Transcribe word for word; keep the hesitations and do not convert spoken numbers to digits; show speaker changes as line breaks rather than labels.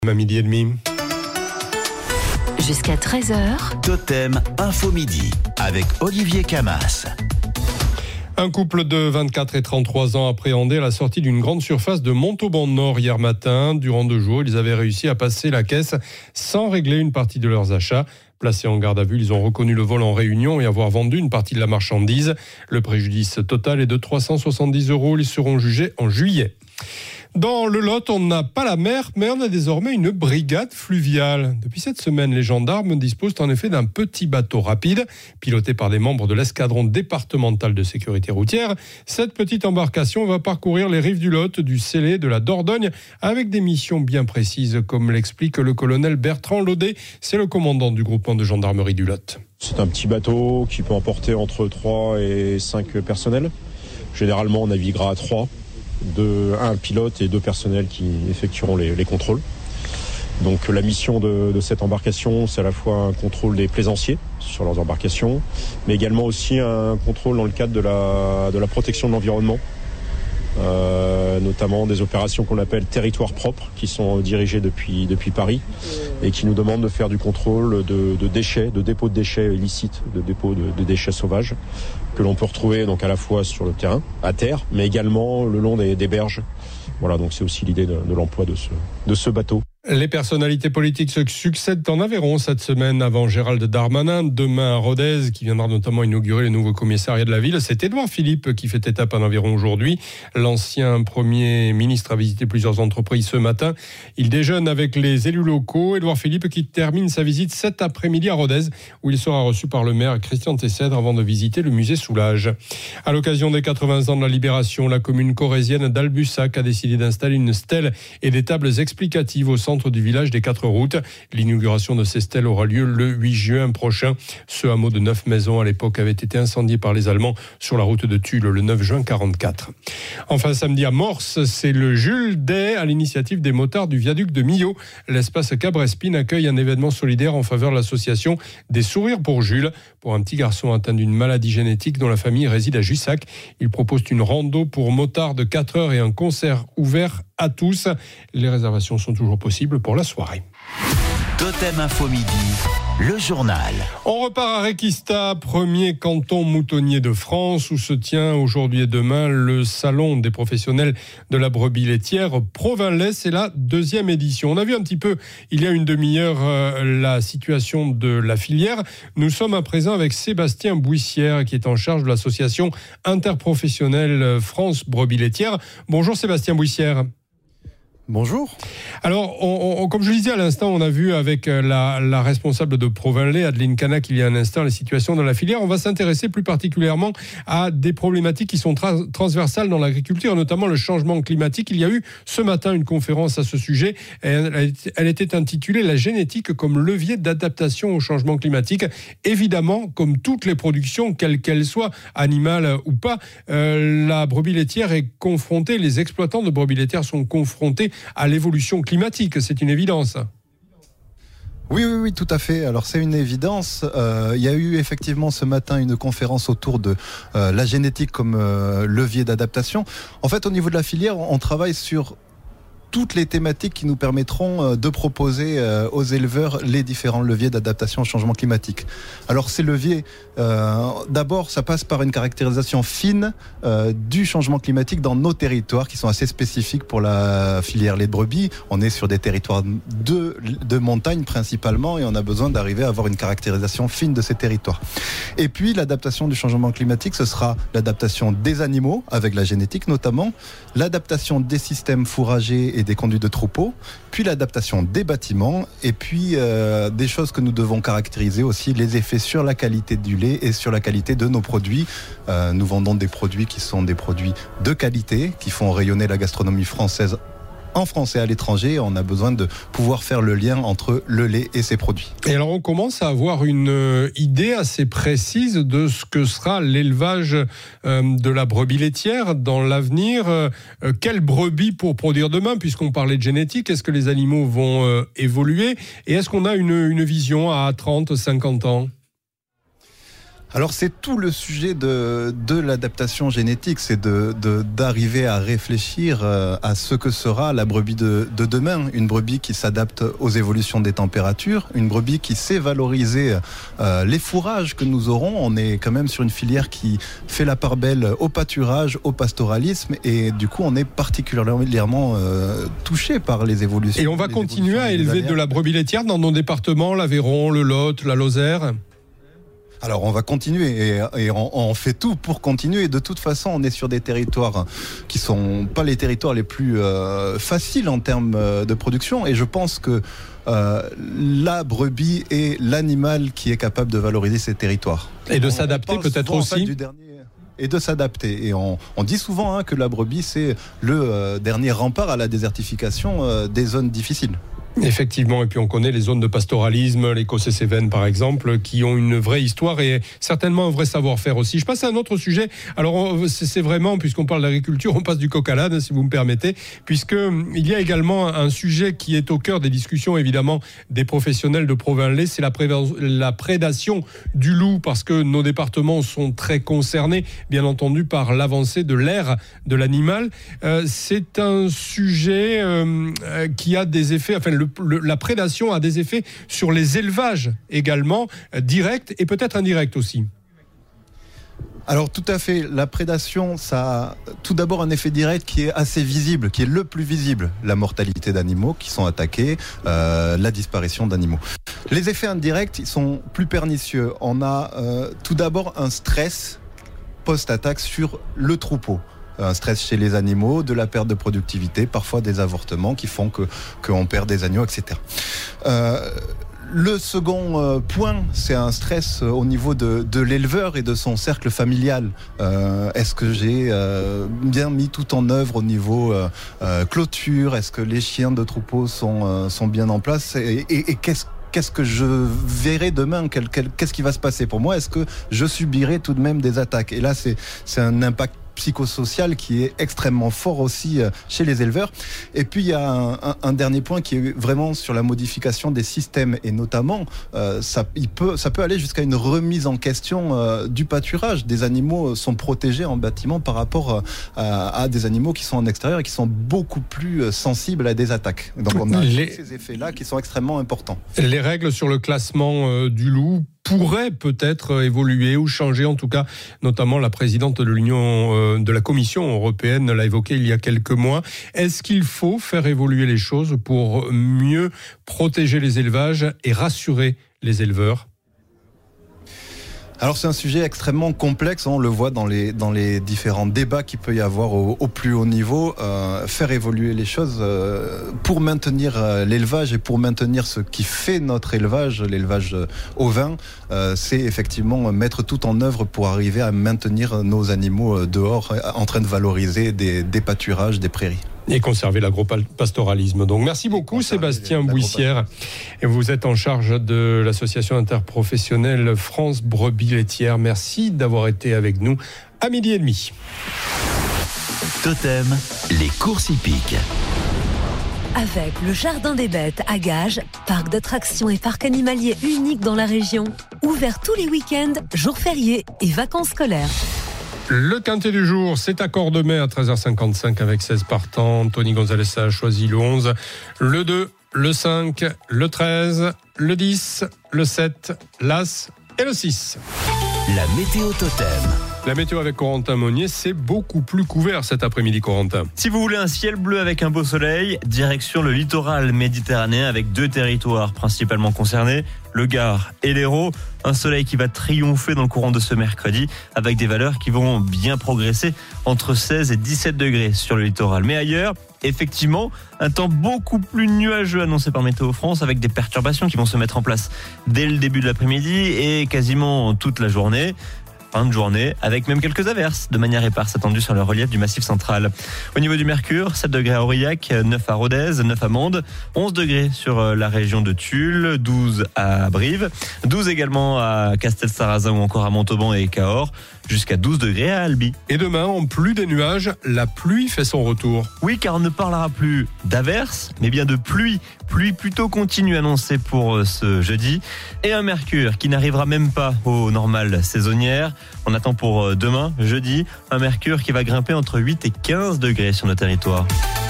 À midi et demi.
Jusqu'à treize heures.
Totem Info Midi avec Olivier Camas.
Un couple de vingt-quatre et trente-trois ans appréhendé à la sortie d'une grande surface de Montauban-Nord hier matin. Durant deux jours, ils avaient réussi à passer la caisse sans régler une partie de leurs achats. Placés en garde à vue, ils ont reconnu le vol en réunion et avoir vendu une partie de la marchandise. Le préjudice total est de trois cent soixante-dix euros. Ils seront jugés en juillet. Dans le Lot, on n'a pas la mer, mais on a désormais une brigade fluviale. Depuis cette semaine, les gendarmes disposent en effet d'un petit bateau rapide, piloté par des membres de l'escadron départemental de sécurité routière. Cette petite embarcation va parcourir les rives du Lot, du Célé, de la Dordogne, avec des missions bien précises, comme l'explique le colonel Bertrand Laudet. C'est le commandant du groupement de gendarmerie du Lot.
C'est un petit bateau qui peut emporter entre trois et cinq personnels. Généralement, on naviguera à trois. De un pilote et deux personnels qui effectueront les, les contrôles. Donc la mission de, de cette embarcation, c'est à la fois un contrôle des plaisanciers sur leurs embarcations, mais également aussi un contrôle dans le cadre de la, de la protection de l'environnement, euh, notamment des opérations qu'on appelle territoires propres, qui sont dirigées depuis, depuis Paris et qui nous demandent de faire du contrôle de, de déchets, de dépôts de déchets illicites, de dépôts de, de déchets sauvages, que l'on peut retrouver donc à la fois sur le terrain, à terre, mais également le long des, des berges. Voilà, donc c'est aussi l'idée de, de l'emploi de ce, de ce bateau.
Les personnalités politiques se succèdent en Aveyron cette semaine avant Gérald Darmanin. Demain à Rodez, qui viendra notamment inaugurer le nouveau commissariat de la ville. C'est Édouard Philippe qui fait étape en Aveyron aujourd'hui. L'ancien Premier ministre a visité plusieurs entreprises ce matin. Il déjeune avec les élus locaux. Édouard Philippe qui termine sa visite cet après-midi à Rodez, où il sera reçu par le maire Christian Tessèdre avant de visiter le musée Soulages. À l'occasion des quatre-vingts ans de la Libération, la commune corrézienne d'Albussac a décidé d'installer une stèle et des tables explicatives au centre du village des Quatre Routes. L'inauguration de ces stèles aura lieu le huit juin prochain. Ce hameau de neuf maisons à l'époque avait été incendié par les Allemands sur la route de Tulle le neuf juin quarante-quatre. Enfin, samedi à Morse, c'est le Jules Day à l'initiative des motards du viaduc de Millau. L'espace Cabrespine accueille un événement solidaire en faveur de l'association des Sourires pour Jules. Pour un petit garçon atteint d'une maladie génétique dont la famille réside à Jussac, il propose une rando pour motards de quatre heures et un concert ouvert à tous. Les réservations sont toujours possibles pour la soirée.
Totem Info Midi, le journal.
On repart à Réquista, premier canton moutonnier de France, où se tient aujourd'hui et demain le salon des professionnels de la brebis laitière Provins-Lait. C'est la deuxième édition. On a vu un petit peu, il y a une demi-heure, euh, la situation de la filière. Nous sommes à présent avec Sébastien Bouissière, qui est en charge de l'association interprofessionnelle France Brebis Laitière. Bonjour Sébastien Bouissière.
Bonjour.
Alors, on, on, comme je le disais à l'instant, on a vu avec la, la responsable de Provins-Lait, Adeline Canac, il y a un instant, les situations dans la filière. On va s'intéresser plus particulièrement à des problématiques qui sont tra- transversales dans l'agriculture, notamment le changement climatique. Il y a eu ce matin une conférence à ce sujet. Elle, elle était intitulée « La génétique comme levier d'adaptation au changement climatique ». Évidemment, comme toutes les productions, quelles qu'elles soient, animales ou pas, euh, la brebis laitière est confrontée, les exploitants de brebis laitières sont confrontés à l'évolution climatique, c'est une évidence.
Oui, oui, oui, tout à fait. Alors c'est une évidence. Euh, il y a eu effectivement ce matin une conférence autour de euh, la génétique comme euh, levier d'adaptation. En fait, au niveau de la filière, on travaille sur toutes les thématiques qui nous permettront de proposer aux éleveurs les différents leviers d'adaptation au changement climatique. Alors ces leviers, euh, d'abord, ça passe par une caractérisation fine euh, du changement climatique dans nos territoires qui sont assez spécifiques pour la filière lait de brebis. On est sur des territoires de, de montagne principalement et on a besoin d'arriver à avoir une caractérisation fine de ces territoires. Et puis l'adaptation du changement climatique, ce sera l'adaptation des animaux, avec la génétique notamment, l'adaptation des systèmes fourragers et des conduites de troupeaux, puis l'adaptation des bâtiments, et puis euh, des choses que nous devons caractériser aussi, les effets sur la qualité du lait et sur la qualité de nos produits. Euh, nous vendons des produits qui sont des produits de qualité, qui font rayonner la gastronomie française en France et à l'étranger. On a besoin de pouvoir faire le lien entre le lait et ses produits.
Et alors on commence à avoir une euh, idée assez précise de ce que sera l'élevage euh, de la brebis laitière dans l'avenir. Euh, quelle brebis pour produire demain, puisqu'on parlait de génétique? Est-ce que les animaux vont euh, évoluer? Et est-ce qu'on a une, une vision à trente, cinquante ans?
Alors c'est tout le sujet de, de l'adaptation génétique, c'est de, de, d'arriver à réfléchir à ce que sera la brebis de, de demain, une brebis qui s'adapte aux évolutions des températures, une brebis qui sait valoriser euh, les fourrages que nous aurons. On est quand même sur une filière qui fait la part belle au pâturage, au pastoralisme, et du coup on est particulièrement euh, touché par les évolutions.
Et on va continuer à élever de la brebis laitière dans nos départements, l'Aveyron, le Lot, la Lozère.
Alors on va continuer et, et on, on fait tout pour continuer. De toute façon, on est sur des territoires qui sont pas les territoires les plus euh, faciles en termes de production. Et je pense que euh, la brebis est l'animal qui est capable de valoriser ces territoires.
Et de on, s'adapter on peut-être aussi.
En fait, du dernier... Et de s'adapter. Et on, on dit souvent hein, que la brebis c'est le euh, dernier rempart à la désertification euh, des zones difficiles.
Effectivement, et puis on connaît les zones de pastoralisme, les Cossé-Cévennes par exemple, qui ont une vraie histoire et certainement un vrai savoir-faire aussi. Je passe à un autre sujet. Alors c'est vraiment, puisqu'on parle d'agriculture, on passe du coq à l'âne, si vous me permettez, puisqu'il y a également un sujet qui est au cœur des discussions évidemment des professionnels de Provins-Lez, c'est la, pré- la prédation du loup, parce que nos départements sont très concernés, bien entendu, par l'avancée de l'ère de l'animal. Euh, c'est un sujet euh, qui a des effets, enfin Le, le, la prédation a des effets sur les élevages également, euh, directs et peut-être indirects aussi.
Alors tout à fait, la prédation, ça a tout d'abord un effet direct qui est assez visible, qui est le plus visible, la mortalité d'animaux qui sont attaqués, euh, la disparition d'animaux. Les effets indirects, ils sont plus pernicieux. On a euh, tout d'abord un stress post-attaque sur le troupeau. Un stress chez les animaux, de la perte de productivité, parfois des avortements qui font que qu'on perd des agneaux, et cetera. Euh, le second euh, point, c'est un stress au niveau de, de l'éleveur et de son cercle familial. Euh, est-ce que j'ai euh, bien mis tout en œuvre au niveau euh, euh, clôture? Est-ce que les chiens de troupeau sont, euh, sont bien en place? Et, et, et qu'est-ce Qu'est-ce que je verrai demain? quel, quel, Qu'est-ce qui va se passer pour moi? Est-ce que je subirai tout de même des attaques? Et là, c'est, c'est un impact psychosocial qui est extrêmement fort aussi chez les éleveurs. Et puis il y a un, un, un dernier point qui est vraiment sur la modification des systèmes, et notamment euh, ça, il peut, ça peut aller jusqu'à une remise en question euh, du pâturage. Des animaux sont protégés en bâtiment par rapport à, à des animaux qui sont en extérieur et qui sont beaucoup plus sensibles à des attaques. Donc on a les... ces effets-là qui sont extrêmement importants.
Les règles sur le classement euh, du loup pourrait peut-être évoluer ou changer, en tout cas, notamment la présidente de l'Union, euh, de la Commission européenne l'a évoqué il y a quelques mois. Est-ce qu'il faut faire évoluer les choses pour mieux protéger les élevages et rassurer les éleveurs ?
Alors c'est un sujet extrêmement complexe, on le voit dans les, dans les différents débats qu'il peut y avoir au, au plus haut niveau. Euh, faire évoluer les choses euh, pour maintenir euh, l'élevage et pour maintenir ce qui fait notre élevage, l'élevage ovin, euh, c'est effectivement mettre tout en œuvre pour arriver à maintenir nos animaux dehors en train de valoriser des, des pâturages, des prairies.
Et conserver l'agropastoralisme. Donc merci beaucoup Sébastien Bouissière. Et vous êtes en charge de l'association interprofessionnelle France Brebis Laitière. Merci d'avoir été avec nous à midi et demi.
Totem, les courses hippiques.
Avec le Jardin des Bêtes à Gages, parc d'attractions et parc animalier unique dans la région, ouvert tous les week-ends, jours fériés et vacances scolaires.
Le quintet du jour, c'est à Cordemais à treize heures cinquante-cinq avec seize partants. Tony Gonzalez a choisi le onze, le deux, le cinq, le treize, le dix, le sept, l'As et le six.
La météo Totem.
La météo avec Corentin Monnier, c'est beaucoup plus couvert cet après-midi, Corentin.
Si vous voulez un ciel bleu avec un beau soleil, direction le littoral méditerranéen avec deux territoires principalement concernés, le Gard et l'Hérault. Un soleil qui va triompher dans le courant de ce mercredi avec des valeurs qui vont bien progresser entre seize et dix-sept degrés sur le littoral. Mais ailleurs, effectivement, un temps beaucoup plus nuageux annoncé par Météo France avec des perturbations qui vont se mettre en place dès le début de l'après-midi et quasiment toute la journée. Fin de journée, avec même quelques averses de manière éparse attendues sur le relief du Massif central. Au niveau du mercure, sept degrés à Aurillac, neuf à Rodez, neuf à Mende, onze degrés sur la région de Tulle, douze à Brive, douze également à Castel-Sarrazin ou encore à Montauban et Cahors, jusqu'à douze degrés à Albi.
Et demain, en plus des nuages, la pluie fait son retour.
Oui, car on ne parlera plus d'averses, mais bien de pluie. Pluie plutôt continue annoncée pour ce jeudi. Et un mercure qui n'arrivera même pas aux normales saisonnières. On attend pour demain, jeudi, un mercure qui va grimper entre huit et quinze degrés sur notre territoire.